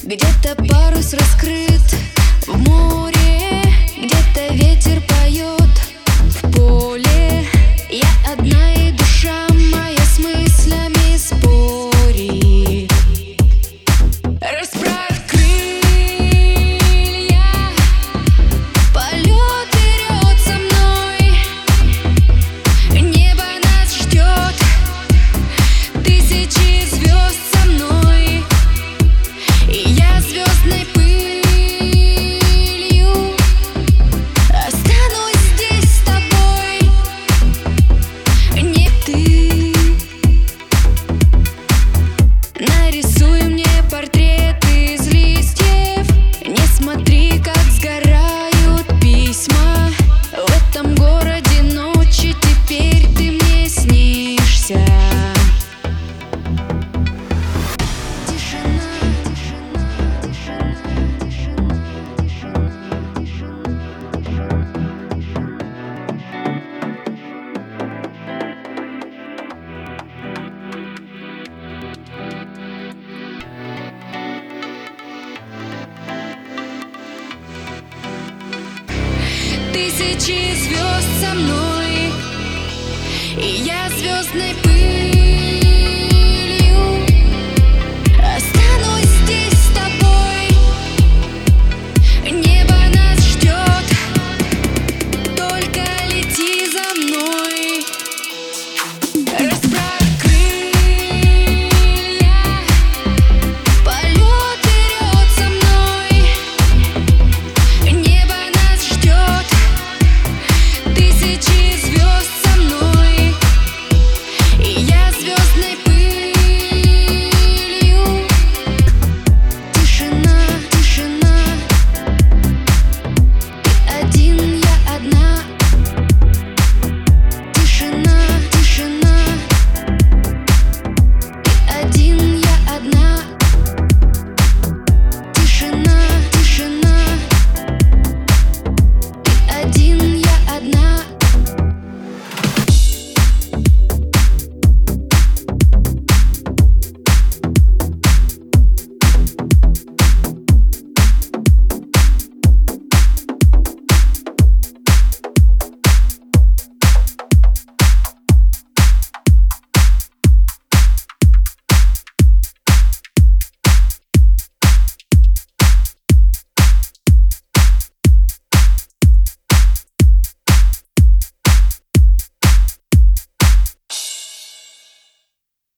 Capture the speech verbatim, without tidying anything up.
Где-то парус раскрыт в море, где-то ветер поет в поле. Я одна, и душа моя с мыслями спорит. Расправь крылья, полет вперед со мной. Небо нас ждет, тысячи звезд со мной. И я звездной пылью останусь здесь с тобой. Не ты. Нарисуй мне портрет из листьев. Не смотри, как сгорают письма. В этом городе ночи теперь ты мне снишься. Тишина, тишина, тишина, тишина, тишина, тысячи звезд со мной, и я звездной пылью